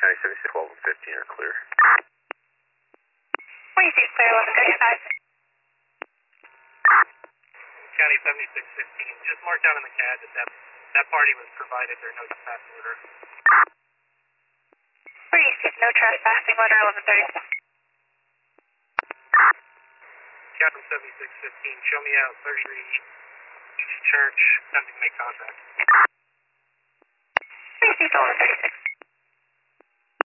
County 76, 12 and 15 are clear. 26 clear, 1135. County 7615, just mark down in the CAD that party was provided their no trespassing order. Please give no trespassing order 1134. Captain 7615, show me out 33 Church, attempting to make contact. Please 1136.